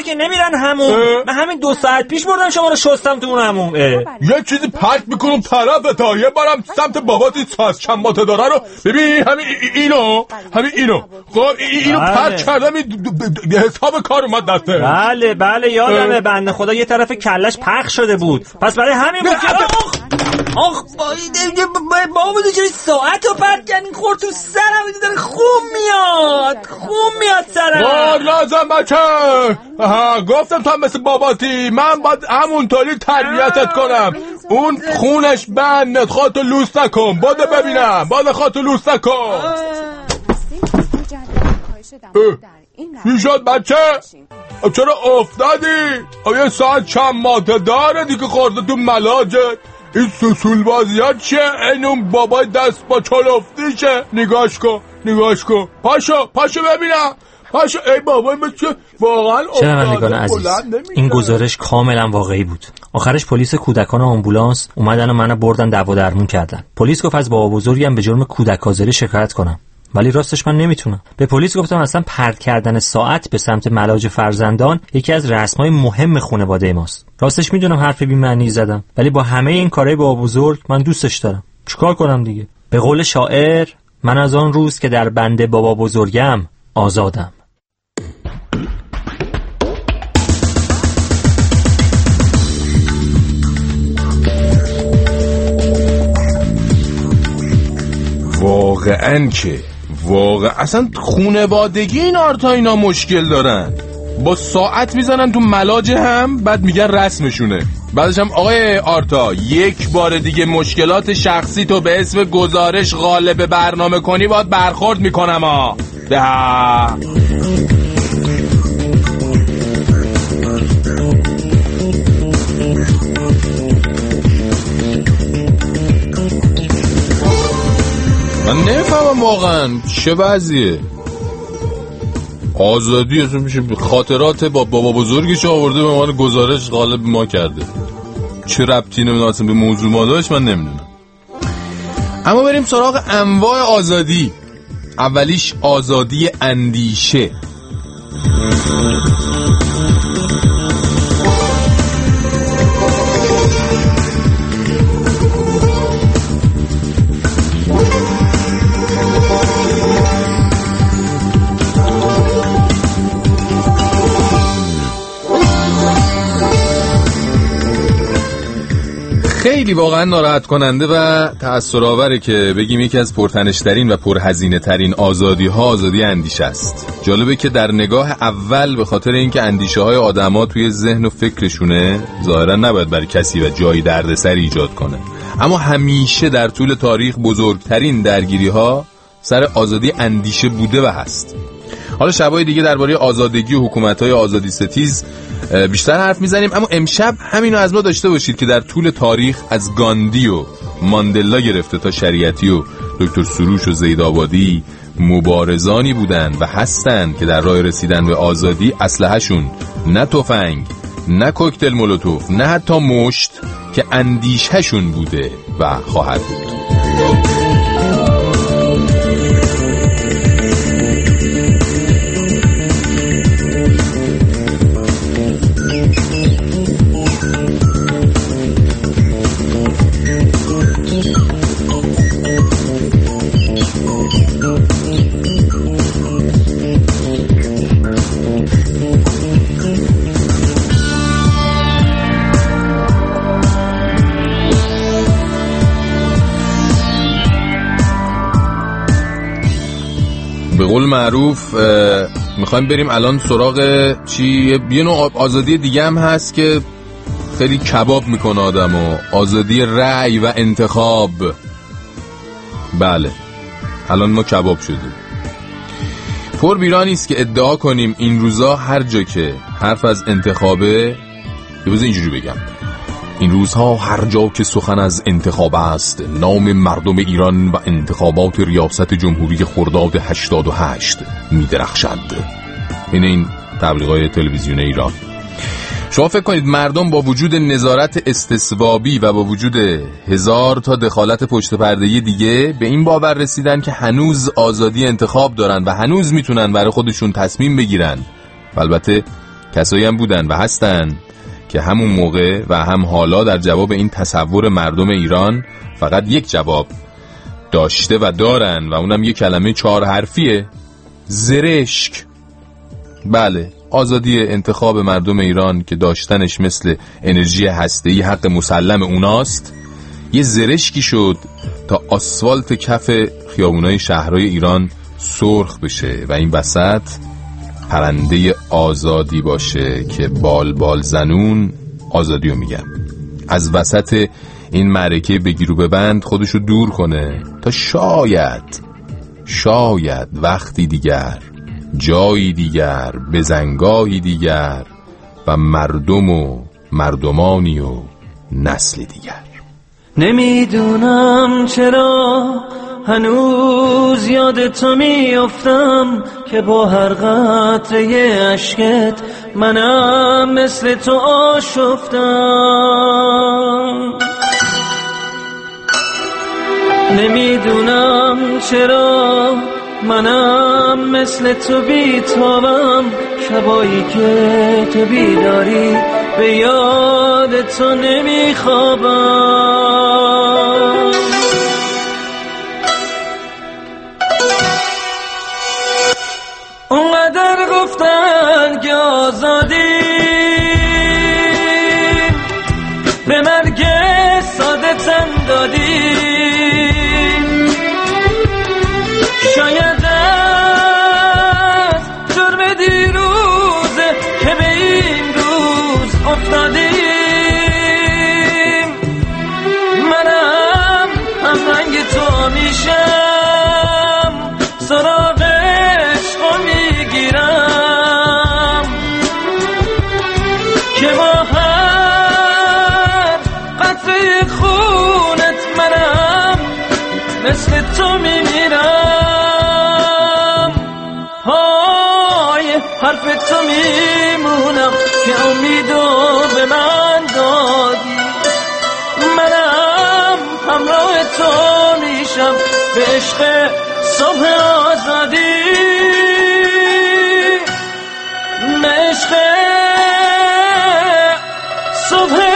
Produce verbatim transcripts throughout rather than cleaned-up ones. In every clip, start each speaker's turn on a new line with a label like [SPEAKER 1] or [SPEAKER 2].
[SPEAKER 1] که نمیرن همون. من همین دو ساعت پیش بردم شما رو شستم تو اون همون.
[SPEAKER 2] یه چیزی پرت میکنم طرف تا یه بارم سمت باباتی ساز چند ماته داره رو ببین، همین اینو همین اینو خب اینو پرت کردم، حساب کار اومد دسته.
[SPEAKER 1] بله بله یادمه، بنده خدا یه طرف کلش پخش شده بود، پس برای همین بود که آخ بابا بودو چرا ساعت رو پرت کردین خورد تو سرم، ایدو داره خون میاد خون میاد سرم.
[SPEAKER 2] بار لازم بچه آها گفتم تو هم مثل باباتی، من باید همونطوری تربیتت کنم. اون خونش بند، خودتو لوس نکن، باده ببینم باده خودتو لوس نکن. چی شد بچه؟ چرا افتادی؟ یه ساعت چند ماته داره دیگه خورده تو ملاجت. این سوسول بازی ها چیه؟ این اون بابای دست با چلفتیشه. نگاش کن نگاش کن، پاشو پاشو ببینم پاشو. ای بابای من چه واقعا
[SPEAKER 1] شنوندگان عزیز، این گزارش کاملا واقعی بود. آخرش پلیس کودکان و آمبولانس اومدن و منو بردن دعوا درمون کردن. پلیس گفت از بابا بزرگم به جرم کودک آزاری شکایت کنم، ولی راستش من نمیتونم. به پلیس گفتم اصلا پرت کردن ساعت به سمت ملاج فرزندان یکی از رسمای مهم خانواده ماست. راستش میدونم حرف بی معنی زدم، ولی با همه این کارهای بابا بزرگ من دوستش دارم. چیکار کنم دیگه؟ به قول شاعر، من از آن روز که در بند بابا بزرگم آزادم.
[SPEAKER 2] واقعاً که واقعا اصلا خونوادگی این آرتا اینا مشکل دارن، با ساعت میزنن تو ملاج هم، بعد میگن رسمشونه. بعدش هم آقای آرتا یک بار دیگه مشکلات شخصی تو به اسم گزارش غالب برنامه کنی باید برخورد میکنم ها. ده من نمیفهمم واقعا چه وضعیه. آزادی اصلا میشه خاطرات با بابا بزرگش آورده به من گزارش غالب ما کرده. چه ربطی نمیدونم به موضوع ما داشت من نمیدونم. اما بریم سراغ انواع آزادی. اولیش آزادی اندیشه. خیلی واقعا ناراحت کننده و تأثیرآوره که بگیم یکی از پرتنش‌ترین و پرهزینه ترین آزادی ها آزادی اندیشه است. جالبه که در نگاه اول به خاطر اینکه اندیشه های آدما توی ذهن و فکرشونه ظاهرا نباید برای کسی و جایی دردسر ایجاد کنه، اما همیشه در طول تاریخ بزرگترین درگیری ها سر آزادی اندیشه بوده و هست. حالا شبای دیگه درباره آزادگی و حکومت‌های آزادی ستیز بیشتر حرف میزنیم، اما امشب همینو از ما داشته باشید که در طول تاریخ از گاندی و ماندلا گرفته تا شریعتی و دکتر سروش و زیدآبادی مبارزانی بودن و هستن که در راه رسیدن به آزادی اسلحه‌شون نه تفنگ، نه کوکتل مولوتوف، نه حتی مشت، که اندیشه‌شون بوده و خواهد بود. به قول معروف میخوایم بریم الان سراغ چی؟ یه نوع آزادی دیگه هم هست که خیلی کباب میکنه آدمو، آزادی رأی و انتخاب. بله الان ما کباب شدیم. پر بیرانیست که ادعا کنیم این روزا هر جا که حرف از انتخابه، بذار اینجوری بگم، این روزها هر جا که سخن از انتخاب است، نام مردم ایران و انتخابات ریاست جمهوری خرداد هشتاد و هشت می‌درخشد. این این تبلیغات تلویزیون ایران. شما فکر کنید مردم با وجود نظارت استصوابی و با وجود هزار تا دخالت پشت پرده‌ای دیگه به این باور رسیدن که هنوز آزادی انتخاب دارن و هنوز میتونن برای خودشون تصمیم بگیرن. البته کسایی هم بودن و هستن که همون موقع و هم حالا در جواب این تصور مردم ایران فقط یک جواب داشته و دارن و اونم یک کلمه چهار حرفیه: زرشک. بله، آزادی انتخاب مردم ایران که داشتنش مثل انرژی هسته‌ای حق مسلم اوناست، یه زرشکی شد تا آسفالت کف خیابونای شهرهای ایران سرخ بشه و این وسط پرنده آزادی باشه که بال بال زنون آزادیو میگم از وسط این معرکه بگیر و ببند خودشو دور کنه تا شاید شاید وقتی دیگر، جایی دیگر، بزنگاهی دیگر و مردم و مردمانی و نسل دیگر.
[SPEAKER 3] نمیدونم چرا هنوز یاد تو میافتم که با هر قطره اشکت منم مثل تو آشفتم. نمیدونم چرا منم مثل تو بیتابم، شبایی که تو بیداری به یاد تو نمیخوابم. اونقدر گفتن که آزادی به مرگ ساده تن دادی، شاید از جرم دیروزه که به این روز افتادیم. منم هم رنگ تو میشم، سراغ عشقو میگیرم که با هر قطره خونت منم مثل تو میمیرم. های حرف تو میمونم که امیدو به من دادی، منم همراه تو میشم به عشق صبح آزادی، به عشق صبح آزادی.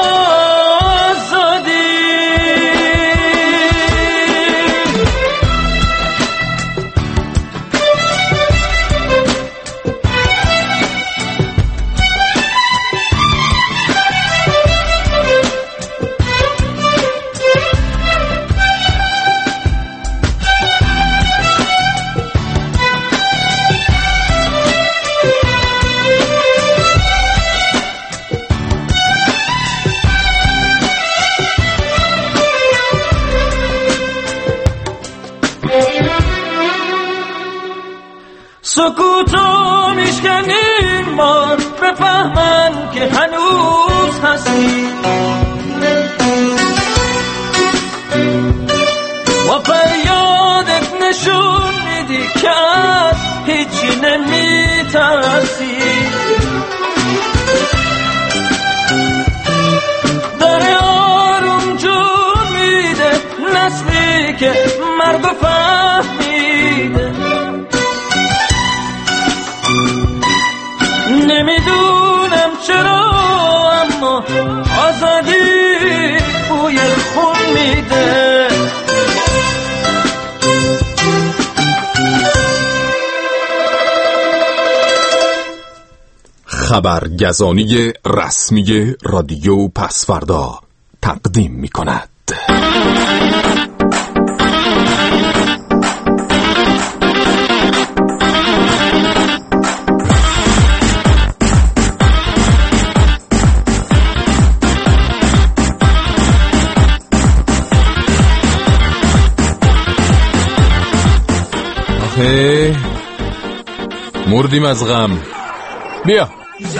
[SPEAKER 3] سکوتو میشکنیم بار بفهمن که هنوز هستی، و فریادت نشون میدی که از هیچی نمیترسی. داره آروم جون میده نسلی که مرگ و فهمیده. نمیدونم چرا اما آزادی بوی خون میده.
[SPEAKER 2] خبرگزانی رسمی رادیو پسفردا تقدیم میکند. آخه مردیم از غم. بیا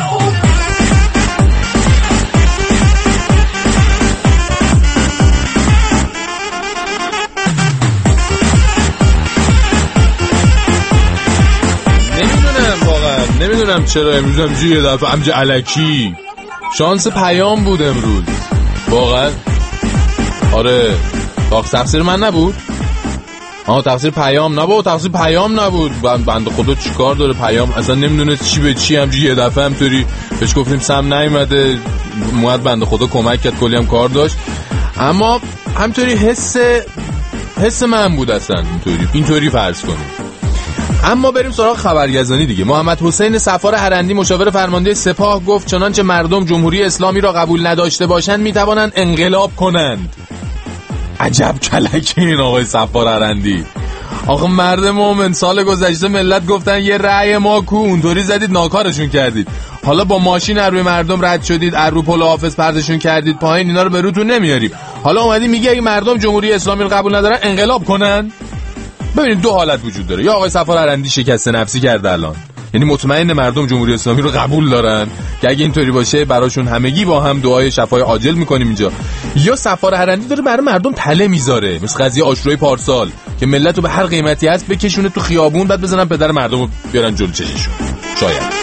[SPEAKER 2] نمیدونم واقعا نمیدونم چرا امروز همجوری یه دفعه همجه علکی شانس پیام بود امروز واقعا. آره باخت تقصیر من نبود. آها تقصیر پیام نبود، تقصیر پیام نبود. بند بنده خدا چیکار داره پیام؟ اصلا نمیدونه چی به چی، همجوری یه دفعه همطوری بهش گفتیم سم نیومده، مواد بنده خدا کمک کرد، کلی هم کار داشت. اما همطوری حس حس من بود اصلا اینطوری اینطوری فرض کنیم. اما بریم سراغ خبرگزانی دیگه. محمد حسین صفار هرندی مشاور فرمانده سپاه گفت چنانچه مردم جمهوری اسلامی را قبول نداشته باشند میتوانند انقلاب کنند. عجب کلکی این آقای صفار هرندی. آخه مرد مومن، سال گذشته ملت گفتن یه رأی ما کو، اونطوری زدید ناکارشون کردید. حالا با ماشین روی مردم رد شدید، رو پل حافظ پرتشون کردید پایین، اینا رو به روتون نمیاریم. حالا اومدی میگه اگه مردم جمهوری اسلامی رو قبول ندارن انقلاب کنن. ببینید دو حالت وجود داره، یا آقای صفار هرندی شکست نفسی کرده الان، یعنی مطمئن مردم جمهوری اسلامی رو قبول دارن که اگه اینطوری باشه براشون همگی با هم دعای شفای عاجل میکنیم اینجا، یا صفار هرندی داره برای مردم تله میذاره، مثل قضیه آشروی پارسال که ملت رو به هر قیمتی هست بکشونه تو خیابون، بعد بزنن پدر مردم رو بیارن جلو چششون. شاید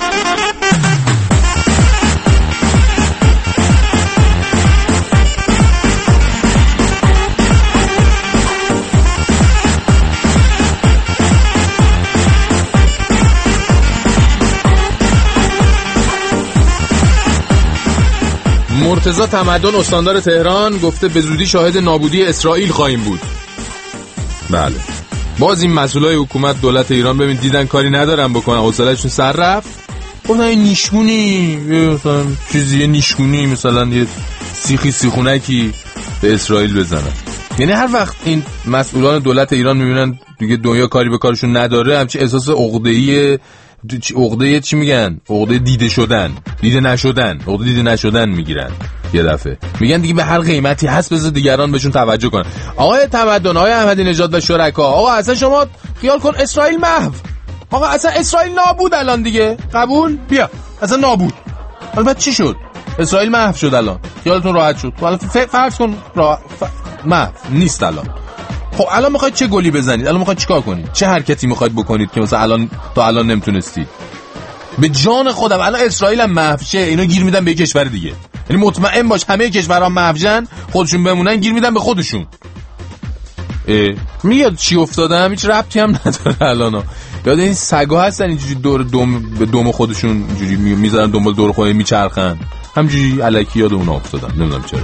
[SPEAKER 2] مرتضی تمدن استاندار تهران گفته به زودی شاهد نابودی اسرائیل خواهیم بود. بله باز این مسئولای حکومت دولت ایران ببین دیدن کاری ندارن بکنن، حوصله‌شون سر رفت، گفتن این نیشگونی مثلا چیزی، یه نیشگونی مثلا یه سیخی سیخونکی به اسرائیل بزنن. یعنی هر وقت این مسئولان دولت ایران میبینن دیگه دنیا کاری به کارشون نداره، همچین احساس عقده‌ای، عقده چی میگن؟ عقده دیده شدن، دیده نشدن، عقده دیده نشدن میگیرن. یه دفعه میگن دیگه به هر قیمتی هست بذار دیگران بهشون توجه کنن. آقای تمدن، آقای احمدی نژاد و شرکا، آقا اصلا شما خیال کن اسرائیل محو، آقا اصلا اسرائیل نابود الان دیگه، قبول؟ بیا اصلا نابود. البته چی شد؟ اسرائیل محو شد الان، خیالتون راحت شد. حالا فرض کن را ف... محو نیست الان. خب الان میخواید چه گلی بزنید؟ الان میخواید چیکار کنید؟ چه حرکتی میخواید بکنید که مثلا الان تا الان نمیتونستید؟ به جان خودم الان اسرائیل هم محو شه، اینا گیر میدن به یک کشور دیگه. یعنی مطمئن باش همه کشورها محو شن، خودشون بمونن، گیر میدن به خودشون. میاد چی افتادم؟ هیچ ربطی هم نداره الان. یاد این سگا هستن اینجوری دور دوم به دوم خودشون اینجوری میذارن دنبال دور خودشون میچرخن، همینجوری الکی یاد اونها افتادم، نمیدونم چرا.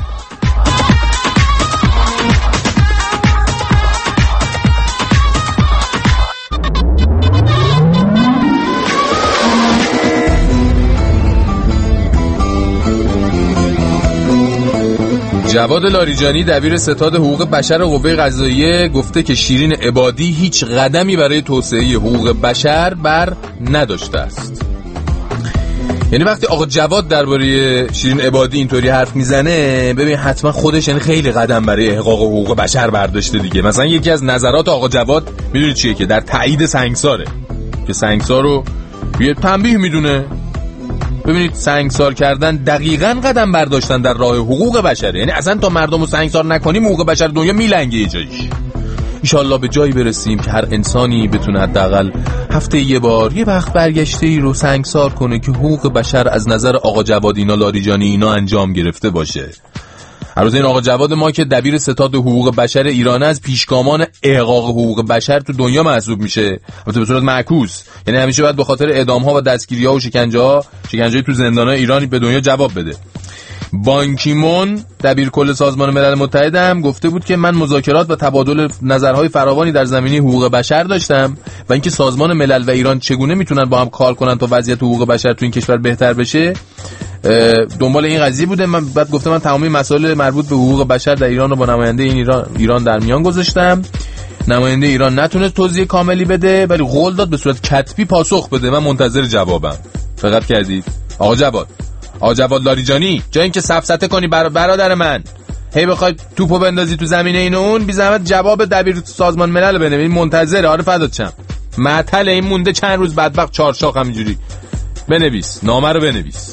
[SPEAKER 2] جواد لاریجانی دبیر ستاد حقوق بشر قوه قضاییه گفته که شیرین عبادی هیچ قدمی برای توسعه حقوق بشر بر نداشته است. یعنی وقتی آقا جواد درباره شیرین عبادی اینطوری حرف میزنه، ببین حتما خودش یعنی خیلی قدم برای احقاق حقوق بشر برداشته دیگه. مثلا یکی از نظرات آقا جواد میدونی چیه؟ که در تایید سنگساره، که سنگسار رو یه تنبیه میدونه. ببینید سنگسار کردن دقیقاً قدم برداشتن در راه حقوق بشر، یعنی اصلا تا مردم رو سنگسار نکنیم حقوق بشر دنیا میلنگه یه جایش. انشالله به جایی برسیم که هر انسانی بتونه حداقل هفته یه بار یه وقت برگشته‌ای رو سنگسار کنه که حقوق بشر از نظر آقا جواد اینا لاریجانی اینا انجام گرفته باشه. هر روز این آقا جواد ما که دبیر ستاد حقوق بشر ایران از پیشگامان احقاق حقوق بشر تو دنیا محسوب میشه، البته به صورت معکوس، یعنی همیشه باید به خاطر اعدام‌ها و دستگیری‌ها و شکنجه‌ها شکنجه‌ای تو زندان‌های ایرانی به دنیا جواب بده. بان کی مون دبیر کل سازمان ملل متحد هم گفته بود که من مذاکرات و تبادل نظرهای فراوانی در زمینه حقوق بشر داشتم و اینکه سازمان ملل و ایران چگونه میتونن با هم کار کنن تا وضعیت حقوق بشر تو این کشور بهتر بشه دنبال این قضیه بوده. من بعد گفتم من تمامی مسائل مربوط به حقوق بشر در ایران رو با نماینده این ایران, ایران در میان گذاشتم. نماینده ایران نتونست توضیح کاملی بده ولی قول داد به صورت کتبی پاسخ بده. من منتظر جوابم. فقط کردید آقا جواد، آقا جواد لاریجانی، جای اینکه سفسطه کنی بر... برادر من هی بخواید توپو بندازی تو زمینه این و اون، بی زحمت جواب دبیر سازمان ملل بنویس. منتظر. آره فدات شم. معطل این مونده چند روز بدبخت چارشاق همینجوری. بنویس نامه رو بنویس.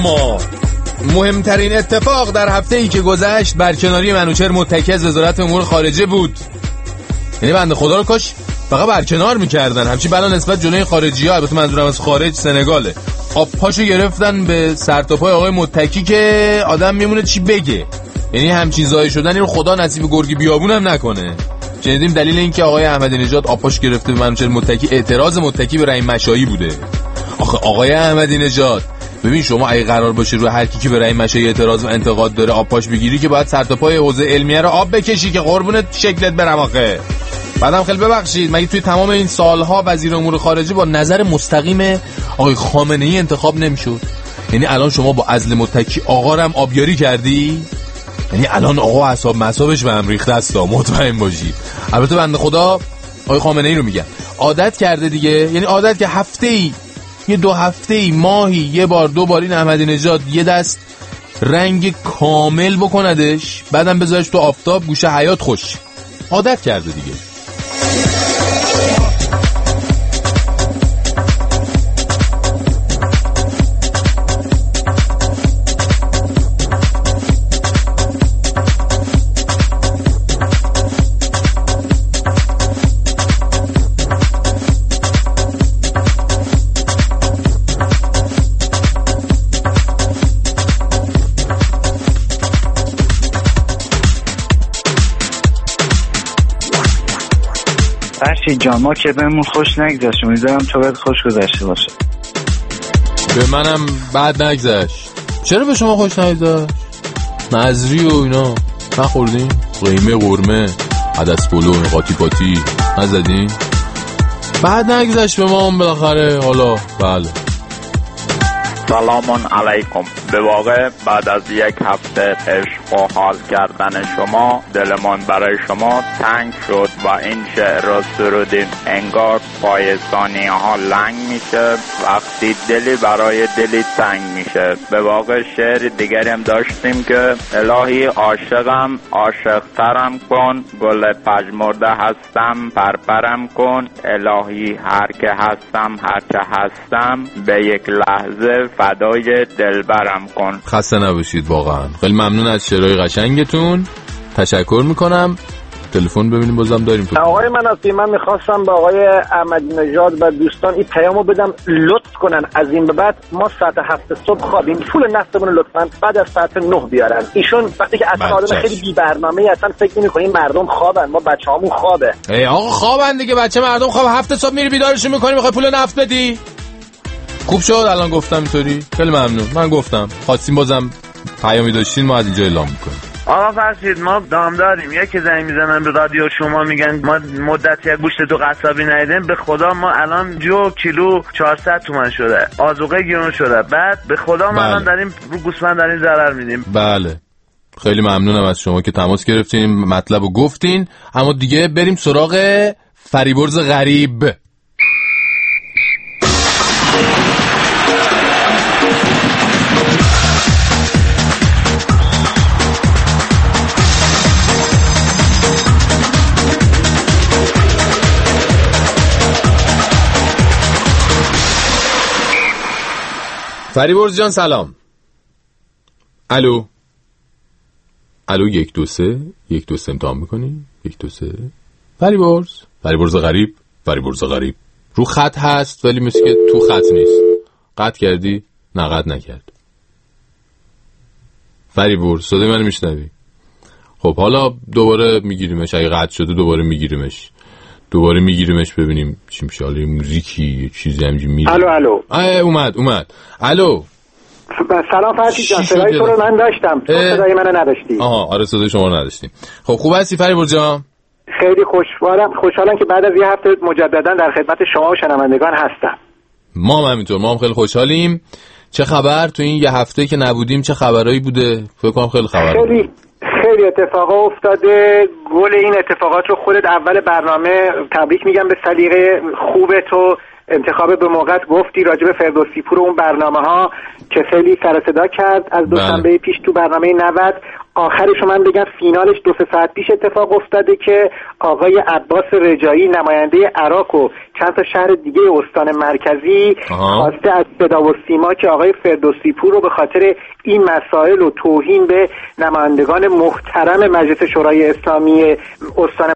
[SPEAKER 2] اما مهمترین اتفاق در هفته ای که گذشت برکناری منوچهر متکی از وزارت امور خارجه بود. یعنی بنده خدا رو کاش فقط برکنار میکردن، همچی بلا نسبت جلوی خارجی ها، البته منظورم از خارج سنگاله، آب پاشو گرفتن به سر تا پای آقای متکی که آدم میمونه چی بگه. یعنی همچین زای شدن رو خدا نصیب گرگ بیابون هم نکنه. شنیدیم دلیل این که آقای احمدی نژاد آب پاش گرفته به منوچهر متکی اعتراض متکی به رحیم مشایی بوده. آخه آقای احمدی نژاد ببین شما اگه قرار باشه رو هر کی که به رحیم مشایی اعتراض و انتقاد داره آب پاش بگیری که باید سر تا پای حوزه علمیه رو آب بکشی که قربونت شکلت برم. آخه بعدم خیلی ببخشید مگه توی تمام این سالها وزیر امور خارجه با نظر مستقیم آقای خامنه ای انتخاب نمیشد؟ یعنی الان شما با عزل متکی آقا رو هم آبیاری کردی؟ یعنی الان آقا اعصاب مصابش به هم ریخته است، مطمئن باشی. البته بنده خدا آقای خامنه ای رو میگم عادت کرده دیگه، یعنی عادت که هفته ای یه دو هفته ای ماهی یه بار دو بار این احمدی نژاد یه دست رنگ کامل بکندش، بعدم بذارش تو آفتاب گوشه حیات خوش. عادت کرده دیگه.
[SPEAKER 4] فرشید جان ما که بهمون خوش نگذشت، امیدوارم تو بهت خوش گذشته باشه.
[SPEAKER 2] به منم بعد نگذشت. چرا به شما خوش نگذشت؟ نظری و اینا نخوردین؟ قیمه قرمه عدس پلو قاطی پاتی نزدین؟ بعد نگذشت به ما هم بالاخره. حالا بله
[SPEAKER 5] سلام علیکم. به واقع بعد از یک هفته عشق و حال کردن شما دلمان برای شما تنگ شد و این شعر را سرودیم. انگار پای ثانیه ها لنگ میشه وقتی دلی برای دلی تنگ میشه. به واقع شعر دیگری هم داشتیم که الهی عاشقم عاشقترم کن، گل پژمرده هستم پرپرم کن، الهی هر که هستم هر چه هستم به یک لحظه فدای دلبرم کن.
[SPEAKER 2] خسته نباشید واقعا. خیلی ممنون از شعرهای قشنگتون، تشکر میکنم. تلفن ببینیم بازم داریم تو.
[SPEAKER 6] آقای مناصی من میخواستم به آقای احمدی نژاد و دوستان این پیامو بدم لطف کنن از این به بعد ما ساعت هفت صبح خوابیم، پول نفتمون لطفا بعد از ساعت نه بیارن. ایشون وقتی که اصلا آدم خیلی بی برنامه‌ای اصلا فکر نمی‌کنیم مردم خوابن، ما بچه‌هامون خوابه.
[SPEAKER 2] ای آقا خوابن دیگه، بچه مردم خواب. هفت صبح میری بیدارشون می‌کنی می‌خوای پول نفت بدی؟ خوب شد الان گفتم اینطوری. خیلی ممنون. من گفتم خواستیم بازم پیامی داشتین ما از اینجا اعلام می‌کنیم.
[SPEAKER 4] آقا فرشید ما دام داریم یکی زنگ میزنن به رادیو شما میگن ما مدتی گوشت تو قصابی ندیدیم. به خدا ما الان جو کیلو چهارصد تومان شده، آذوقه گرون شده، بعد به خدا ما الان داریم رو گوسفند داریم ضرر میدیم.
[SPEAKER 2] بله خیلی ممنونم از شما که تماس گرفتین مطلب رو گفتین. اما دیگه بریم سراغ فریبرز غریب. فریبرز جان سلام. الو الو یک دو سه یک دو سه امتحان میکنی؟ یک دو سه فریبرز فریبرز غریب فریبرز غریب رو خط هست ولی مثل که تو خط نیست. قطع کردی؟ نه قطع نکرد. فریبرز صدای من میشنوی؟ خب حالا دوباره میگیریمش. اگه قطع شده دوباره میگیریمش دوباره میگیریمش ببینیم چی میشه. حالا موزیکی چیزی همینجوری میره.
[SPEAKER 6] الو الو
[SPEAKER 2] اومد اومد الو
[SPEAKER 6] سلام فرشید جان. صدای تو رو من داشتم، تو صدای منو نداشتی.
[SPEAKER 2] آها آره صدای شما رو نداشتیم. خب خوب هستی فریبرز جان؟
[SPEAKER 6] خیلی خوشحالم خوشحالم که بعد از یه هفته مجددا در خدمت شما و شنوندگان هستم.
[SPEAKER 2] ما هم همینطور، ما هم خیلی خوشحالیم. چه خبر تو این یه هفته که نبودیم؟ چه خبرایی بوده؟ فکر کنم خیلی خبر
[SPEAKER 6] خیلی خیلی اتفاقا افتاده. گل این اتفاقات رو خودت اول برنامه تبریک میگم به سلیقه خوب تو، انتخاب به موقع گفتی راجع به فردوسی پور اون برنامه ها که خیلی سر صدا کرد از دوشنبه پیش تو برنامه نود. آخرش من بگم فینالش دو سه ساعت پیش اتفاق افتاده که آقای عباس رجایی نماینده عراق و چند تا شهر دیگه استان مرکزی خواسته از صدا و سیما که آقای فردوسی پور رو به خاطر این مسائل و توهین به نمایندگان محترم مجلس شورای اسلامی استان